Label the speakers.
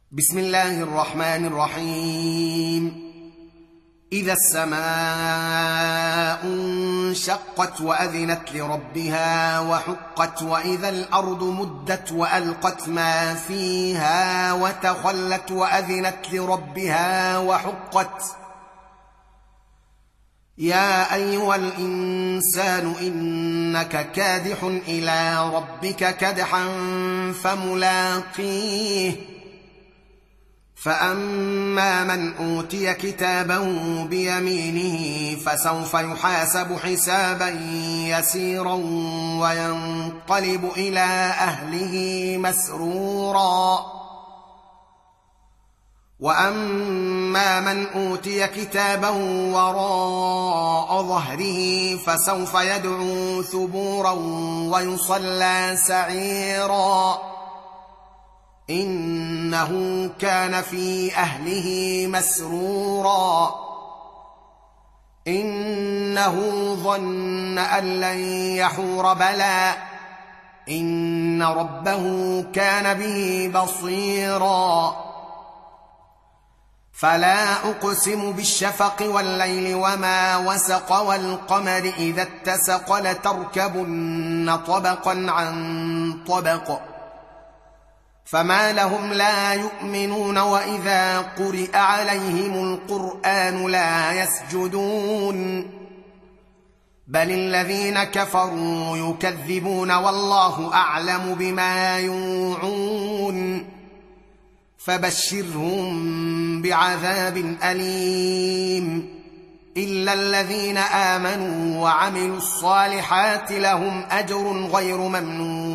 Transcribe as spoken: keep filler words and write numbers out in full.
Speaker 1: بسم الله الرحمن الرحيم. إذا السماء انشقت وأذنت لربها وحقت، وإذا الأرض مدت وألقت ما فيها وتخلت وأذنت لربها وحقت. يا أيها الإنسان إنك كادح إلى ربك كدحا فملاقيه. فأما من أوتي كتابه بيمينه فسوف يحاسب حسابا يسيرا وينقلب إلى أهله مسرورا. وأما من أوتي كتابه وراء ظهره فسوف يدعو ثبورا ويصلى سعيرا، إنه كان في أهله مسرورا. إنه ظن أن لن يحور بلى إن ربه كان به بصيرا. فلا أقسم بالشفق والليل وما وسق، والقمر إذا اتسق لتركبن طبقا عن طبق، فما لهم لا يؤمنون وإذا قرئ عليهم القرآن لا يسجدون، بل الذين كفروا يكذبون والله أعلم بما يوعون. فبشرهم بعذاب أليم إلا الذين آمنوا وعملوا الصالحات لهم أجر غير ممنون.